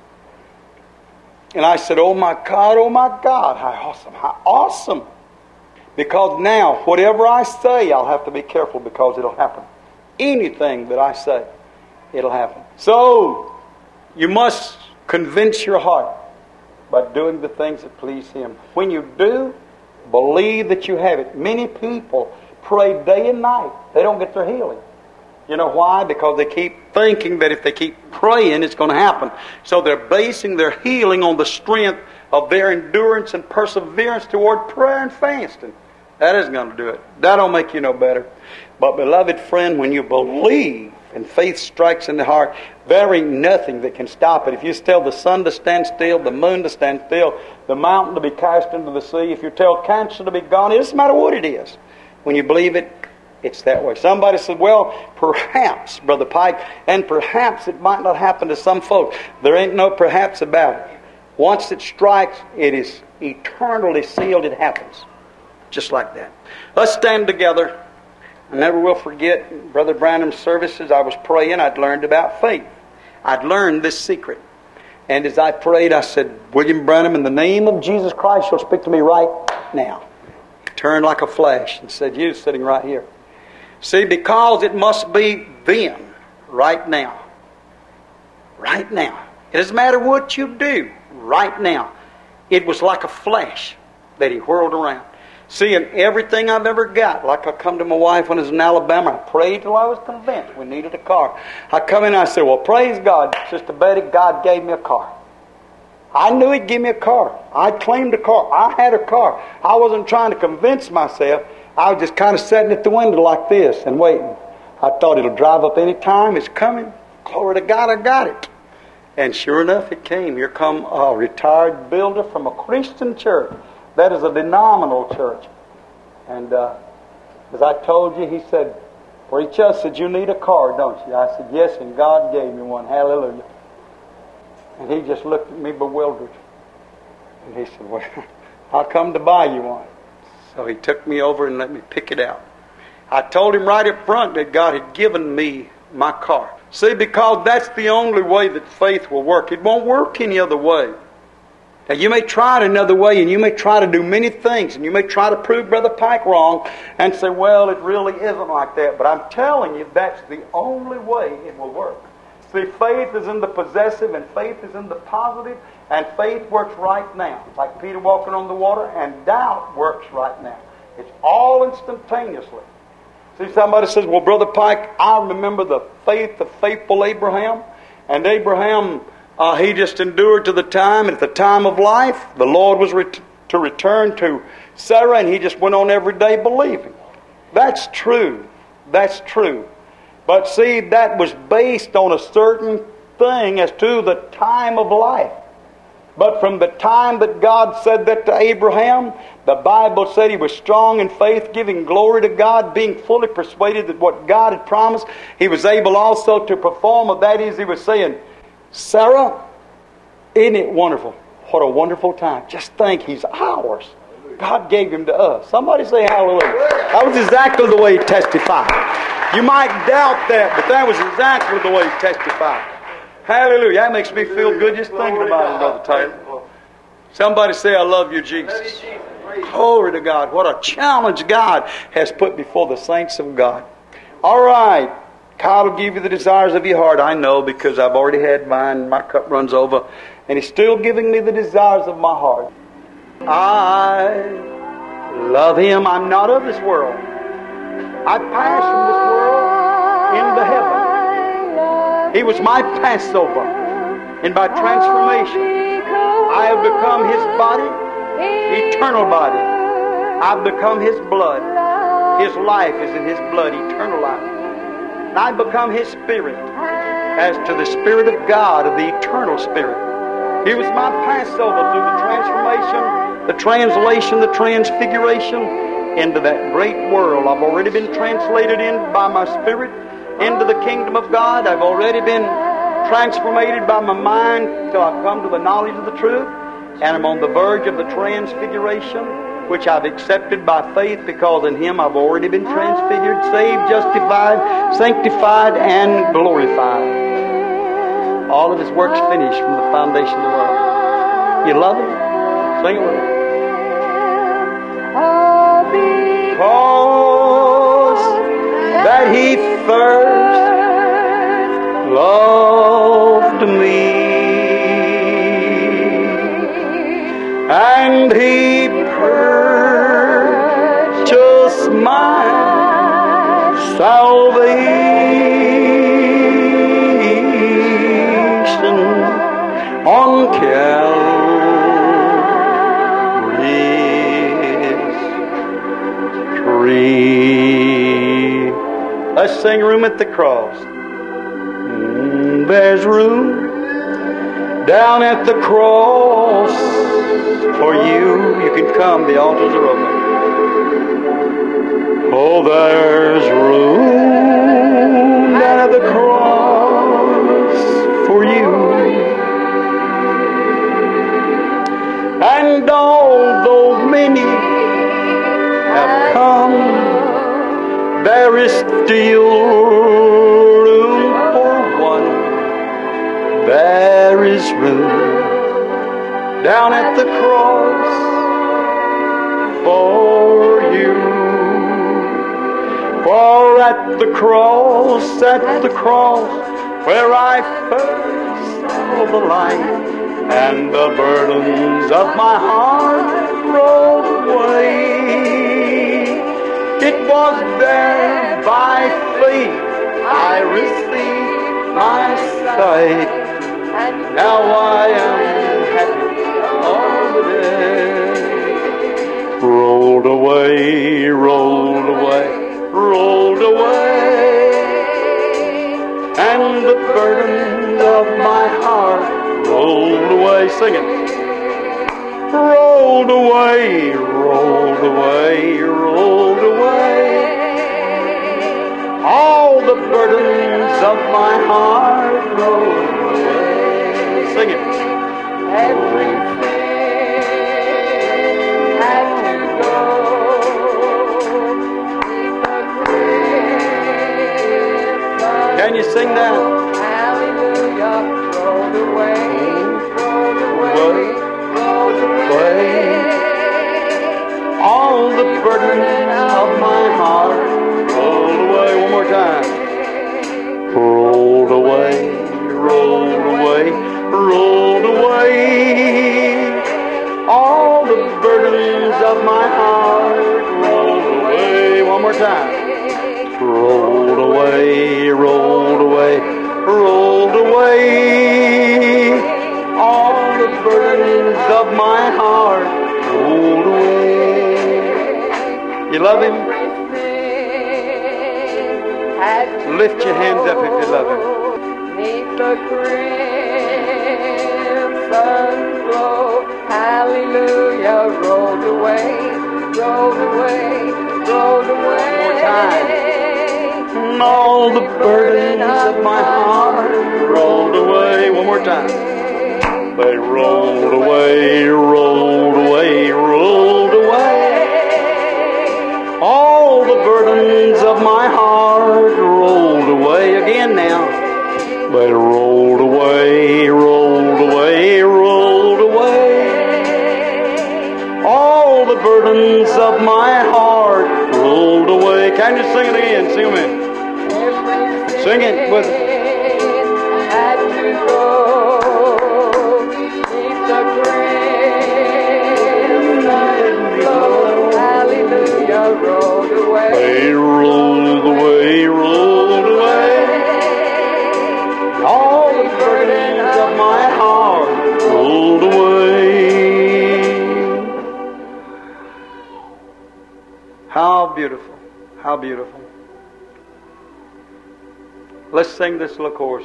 And I said, oh my God, how awesome, how awesome. Because now, whatever I say, I'll have to be careful, because it'll happen. Anything that I say, it'll happen. So, you must convince your heart by doing the things that please Him. When you do, believe that you have it. Many people pray day and night. They don't get their healing. You know why? Because they keep thinking that if they keep praying, it's going to happen. So they're basing their healing on the strength of their endurance and perseverance toward prayer and fasting. That isn't going to do it. That don't make you no better. But beloved friend, when you believe and faith strikes in the heart, there ain't nothing that can stop it. If you tell the sun to stand still, the moon to stand still, the mountain to be cast into the sea, if you tell cancer to be gone, it doesn't matter what it is. When you believe it, it's that way. Somebody said, well, perhaps, Brother Pike, and perhaps it might not happen to some folks. There ain't no perhaps about it. Once it strikes, it is eternally sealed. It happens. Just like that. Let's stand together. I never will forget Brother Branham's services. I was praying. I'd learned about faith. I'd learned this secret. And as I prayed, I said, William Branham, in the name of Jesus Christ, you'll speak to me right now. He turned like a flash and said, you sitting right here. See, because it must be then, right now. Right now. It doesn't matter what you do, right now. It was like a flash that he whirled around. See, in everything I've ever got, like I come to my wife when I was in Alabama, I prayed till I was convinced we needed a car. I come in and I said, well, praise God, Sister Betty, God gave me a car. I knew He'd give me a car. I claimed a car. I had a car. I wasn't trying to convince myself. I was just kind of sitting at the window like this and waiting. I thought it'll drive up any time. It's coming. Glory to God, I got it. And sure enough, it came. Here come a retired builder from a Christian church. That is a denominational church. And as I told you, he said, preacher, I said, you need a car, don't you? I said, yes, and God gave me one. Hallelujah. And he just looked at me bewildered. And he said, well, I'll come to buy you one. So he took me over and let me pick it out. I told him right up front that God had given me my car. See, because that's the only way that faith will work. It won't work any other way. Now, you may try it another way, and you may try to do many things, and you may try to prove Brother Pike wrong and say, well, it really isn't like that. But I'm telling you, that's the only way it will work. See, faith is in the possessive, and faith is in the positive, and faith works right now. Like Peter walking on the water, and doubt works right now. It's all instantaneously. See, somebody says, well, Brother Pike, I remember the faith of faithful Abraham. And Abraham, he just endured to the time. And at the time of life, the Lord was to return to Sarah, and he just went on every day believing. That's true. That's true. But see, that was based on a certain thing as to the time of life. But from the time that God said that to Abraham, the Bible said he was strong in faith, giving glory to God, being fully persuaded that what God had promised, he was able also to perform. Of that is, he was saying, Sarah, isn't it wonderful? What a wonderful time. Just think, he's ours. God gave him to us. Somebody say hallelujah. That was exactly the way he testified. You might doubt that, but that was exactly the way he testified. Hallelujah. That makes me feel good just thinking about it, Brother Taylor. Somebody say, I love you, Jesus. Glory to God. What a challenge God has put before the saints of God. All right. God will give you the desires of your heart. I know because I've already had mine. My cup runs over. And He's still giving me the desires of my heart. I love Him. I'm not of this world. I pass from this world into heaven. He was my Passover. And by transformation, I have become His body, eternal body. I've become His blood. His life is in His blood, eternal life. And I've become His Spirit, as to the Spirit of God, of the eternal Spirit. He was my Passover through the transformation, the translation, the transfiguration into that great world. I've already been translated in by my Spirit into the kingdom of God. I've already been transformated by my mind till I've come to the knowledge of the truth. And I'm on the verge of the transfiguration, which I've accepted by faith, because in Him I've already been transfigured, saved, justified, sanctified, and glorified. All of His works finished from the foundation of the world. You love Him? Sing it with me. Because that He first loved me, and He purchased my salvation on Calvary's tree. Let's sing Room at the Cross. There's room down at the cross for you. You can come, the altars are open. Oh, there's room down at the cross for you. And although many have come, there is still room for one. There is room down at the cross for you. For at the cross, where I first saw the light, and the burdens of my heart rolled away, it was there by faith I received my sight. Now I am happy all the day. Rolled away, rolled away, rolled away, and the burden of my heart rolled away. Sing it. Rolled away, rolled away, rolled away. All the burdens of my heart rolled away. Sing it.
Everything had to go.
Can you sing that?
Hallelujah, rolled away, rolled away, rolled away.
All the burdens of my heart rolled away. One more time. Rolled away, rolled away, rolled away. All the burdens of my heart rolled away. One more time. Rolled away, rolled away, rolled away. All the burdens of my heart rolled away. You love Him? Lift your hands up if you love Him.
Neath the crimson glow, hallelujah, rolled away, rolled away, rolled away.
One more time. All the burdens of my heart rolled away. One more time. They rolled away, rolled away, rolled away. All the burdens of my heart rolled away. Again now. They rolled away, rolled away, rolled away. All all the burdens of my heart rolled away. Can you sing it again? Sing it. Sing it with
had to go. Keep the crimson flow. Hallelujah, rolled away.
They rolled away, rolled away. All the burdens of my heart rolled away. How beautiful, how beautiful. Let's sing this little chorus.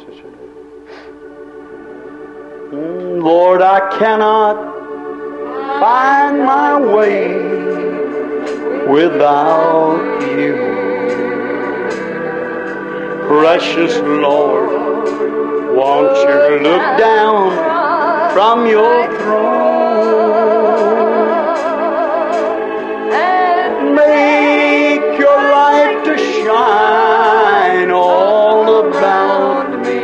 Lord, I cannot find my way without you. Precious Lord, won't you look down from your throne and make your light to shine all about me,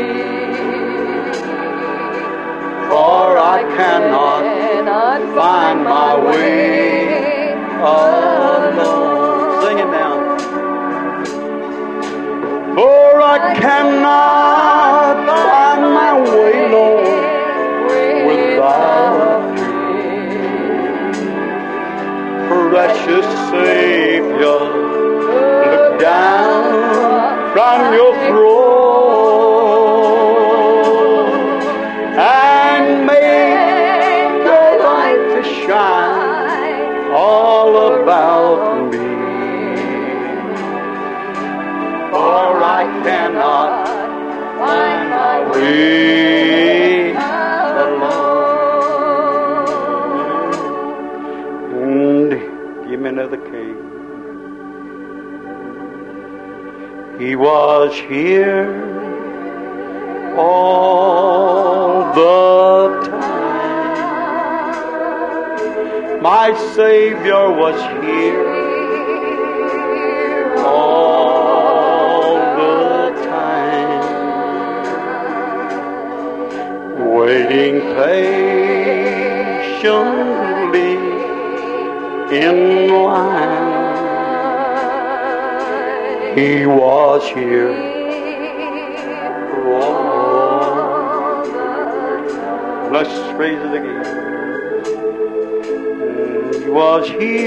for I cannot find my way alone. Sing it now. For I cannot find my way, Lord, without you. Precious Savior, look down from your throne and make your light to shine all about me. For I cannot find my way alone. Give me another key. He was here all the time. My Savior was here all the time, waiting patiently in line. He was here all the time. Let's raise it again. He was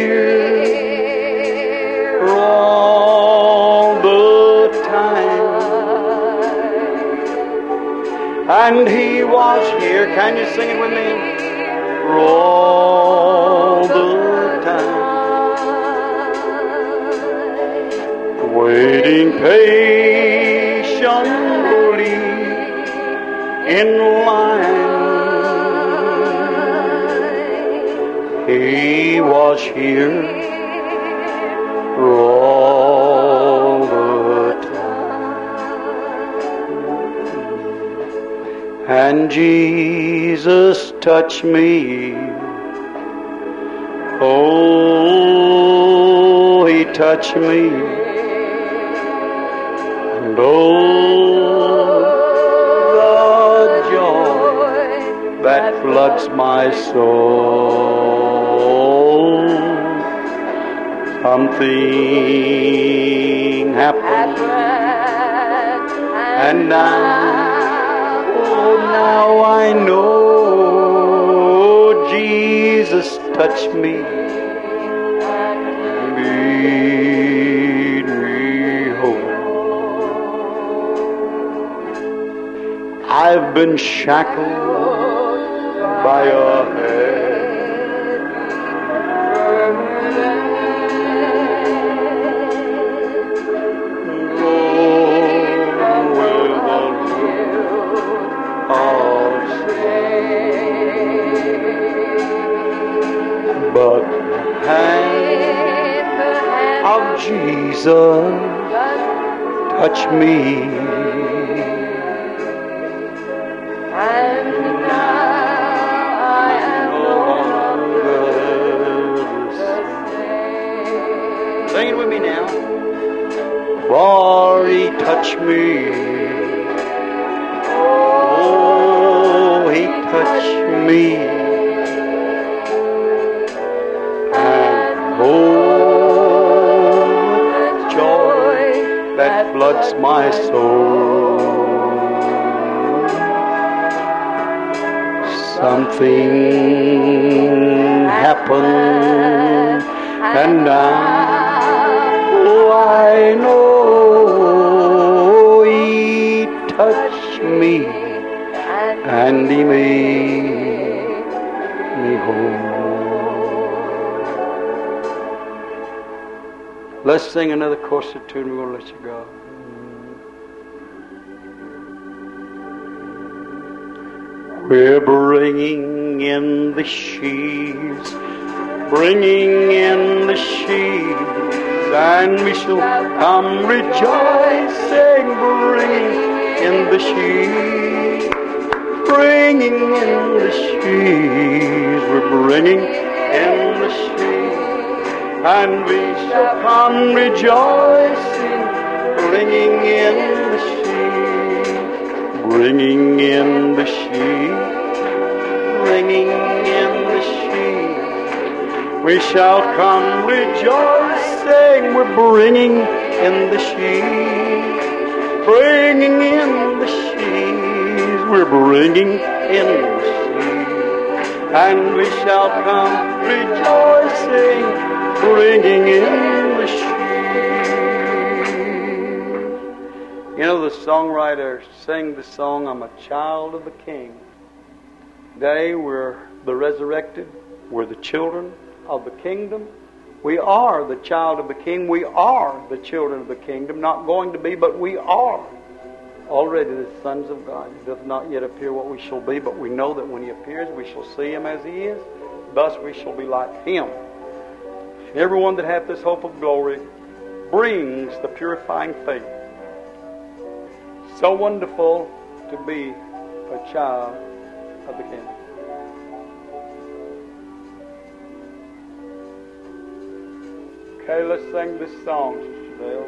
here all the time, and he was here. Can you sing it with me? All the time, waiting patiently in line. He was here all the time. And Jesus touched me. Oh, he touched me. And oh, the joy that floods my soul. Something happened, and now I know Jesus touched me, made me whole. I've been shackled by a heavy but the hand of Jesus touched me, and now I am no longer the same. Sing it with me now. For he touched me. Oh, he touched me. floods my soul. Something happened, and now I know He touched me and He made me whole. Let's sing another chorus or two and we'll let you go. We're bringing in the sheaves, bringing in the sheaves, and we shall come rejoicing, bringing in the sheaves, bringing in the sheaves, we're bringing in the sheaves, and we shall come rejoicing, bringing in the sheaves, bringing in the sheaves, bringing in the sheaves. We shall come rejoicing, we're bringing in the sheaves, bringing in the sheaves, we're bringing in the sheaves, and we shall come rejoicing, bringing in the sheaves. You know, the songwriter sang the song, I'm a child of the King. Today we're the resurrected, we're the children of the kingdom. We are the child of the King. We are the children of the kingdom. Not going to be, but we are already the sons of God. It does not yet appear what we shall be, but we know that when He appears, we shall see Him as He is. Thus we shall be like Him. Everyone that hath this hope of glory brings the purifying faith. So wonderful to be a child of the King. Okay, let's sing this song, Sister Dale.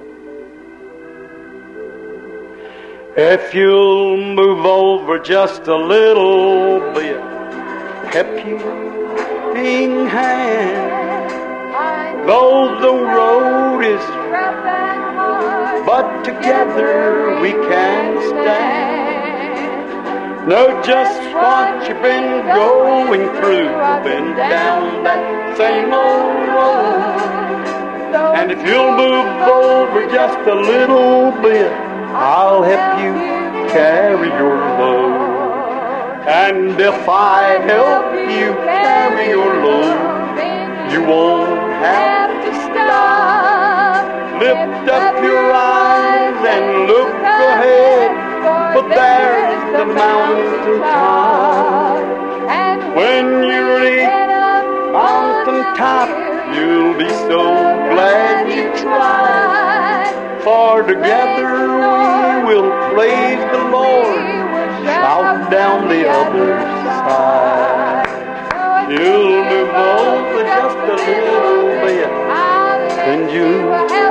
If you'll move over just a little bit, helping hand, though the road is rough and hard, but together we can stand. Know just what you've been going through, been down that same old road. And if you'll move over just a little bit, I'll help you carry your load. And if I help you carry your load, you won't have to stop. Lift up your eyes and look ahead, for there's the mountain top. And when you reach mountain top, you'll be so glad you tried. For together we will praise the Lord, shout down the other side. You'll move over just a little bit, and you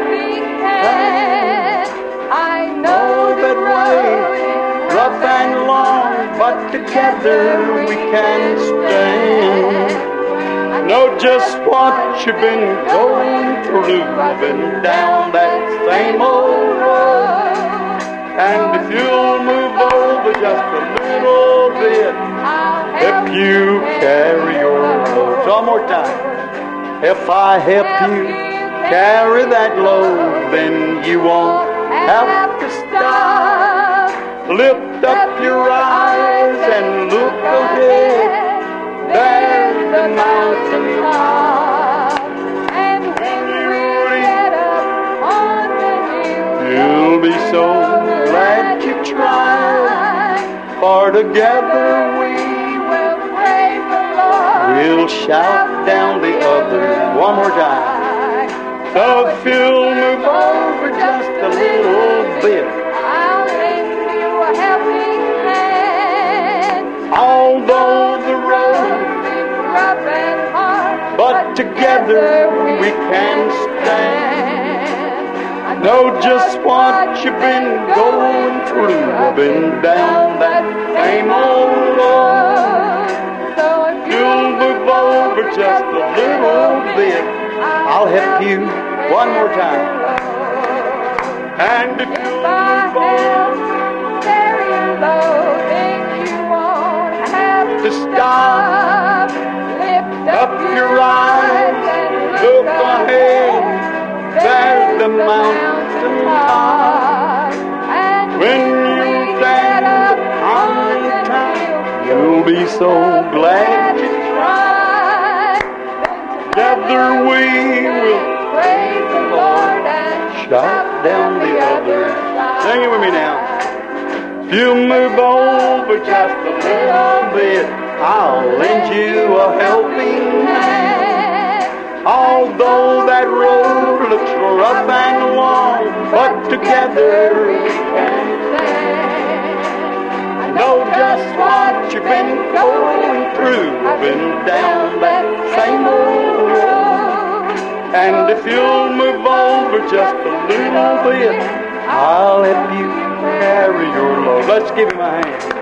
I know that way rough and long, but together we can stand. Know just what you've been going through, been down that same old road. And if you'll move over just a little bit, if you carry your load. So one more time. If I help you carry that load, then you won't have to stop. Lift up your eyes and look ahead. There's the mountain top, and when we get up on the hill, you'll be so glad you tried. For together we will praise the Lord. We'll shout down the others one more time. So if you'll move over just a little bit, I'll lend you a helping hand. Although the road rough and hard, but together we can stand. I know just what you've been going through, been down that same old road. So if you'll move over just a little bit, I'll help you one more time. And if
If
you'll
I
move on
help carry your load, then you won't have
to stop,
Lift
up your eyes,
and
look ahead. There's the mountain top.
And
When you stand on the top, you'll be so glad you tried. Together we will
praise the Lord and
shout down the other side. Sing it with me now. If you move over just a little bit, I'll lend you a helping hand. Although that road looks rough and long, but together we can stand. I know just what you've been going through. I've been down that same old road. And if you'll move over just a little bit, I'll help you carry your load. Let's give him a hand.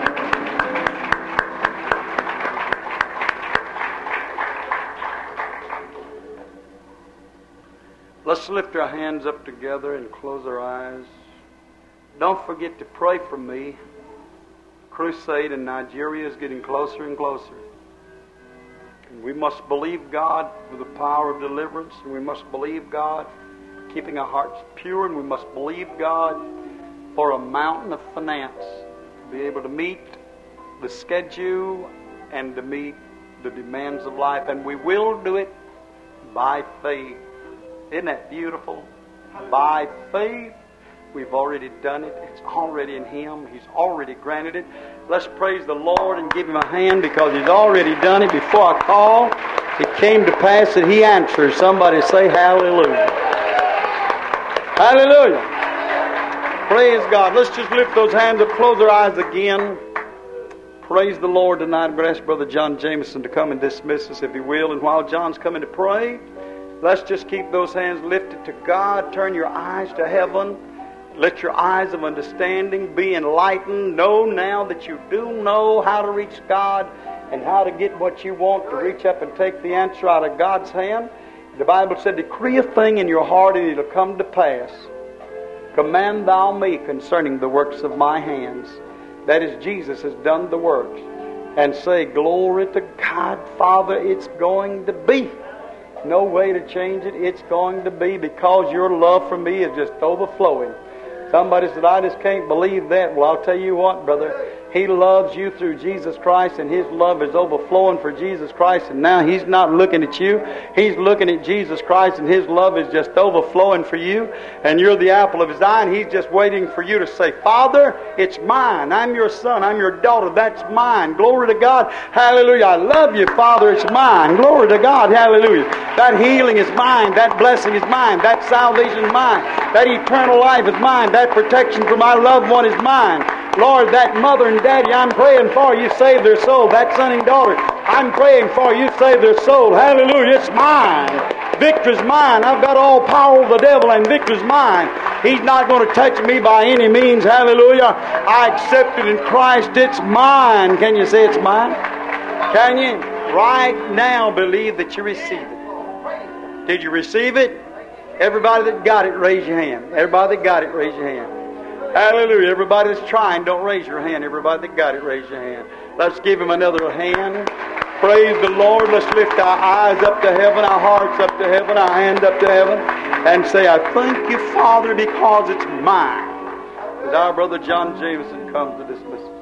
Let's lift our hands up together and close our eyes. Don't forget to pray for me. Crusade in Nigeria is getting closer and closer. And we must believe God for the power of deliverance, and we must believe God keeping our hearts pure, and we must believe God for a mountain of finance to be able to meet the schedule and to meet the demands of life. And we will do it by faith. Isn't that beautiful? By faith. We've already done it. It's already in Him. He's already granted it. Let's praise the Lord and give Him a hand because He's already done it. Before I call, it came to pass that He answers. Somebody say hallelujah. Hallelujah. Praise God. Let's just lift those hands up, close our eyes again. Praise the Lord tonight. I'm going to ask Brother John Jameson to come and dismiss us if he will. And while John's coming to pray, let's just keep those hands lifted to God. Turn your eyes to heaven. Let your eyes of understanding be enlightened. Know now that you do know how to reach God and how to get what you want, to reach up and take the answer out of God's hand. The Bible said, decree a thing in your heart and it'll come to pass. Command thou me concerning the works of my hands. That is, Jesus has done the works. And say, glory to God, Father, it's going to be. No way to change it. It's going to be because your love for me is just overflowing. Somebody said, I just can't believe that. Well, I'll tell you what, brother. He loves you through Jesus Christ, and His love is overflowing for Jesus Christ. And now He's not looking at you. He's looking at Jesus Christ, and His love is just overflowing for you. And you're the apple of His eye, and He's just waiting for you to say, Father, it's mine. I'm your son. I'm your daughter. That's mine. Glory to God. Hallelujah. I love you, Father. It's mine. Glory to God. Hallelujah. That healing is mine. That blessing is mine. That salvation is mine. That eternal life is mine. That protection for my loved one is mine. Lord, that mother and daddy I'm praying for, you save their soul. That son and daughter I'm praying for, you save their soul. Hallelujah, it's mine. Victory's mine. I've got all power of the devil, and victory's mine. He's not going to touch me by any means. Hallelujah. I accept it in Christ. It's mine. Can you say it's mine? Can you? Right now believe that you receive it. Did you receive it? Everybody that got it, raise your hand. Everybody that got it, raise your hand. Hallelujah. Everybody that's trying, don't raise your hand. Everybody that got it, raise your hand. Let's give Him another hand. Praise the Lord. Let's lift our eyes up to heaven, our hearts up to heaven, our hand up to heaven, and say, I thank you, Father, because it's mine. As our brother John Jameson comes to dismiss us.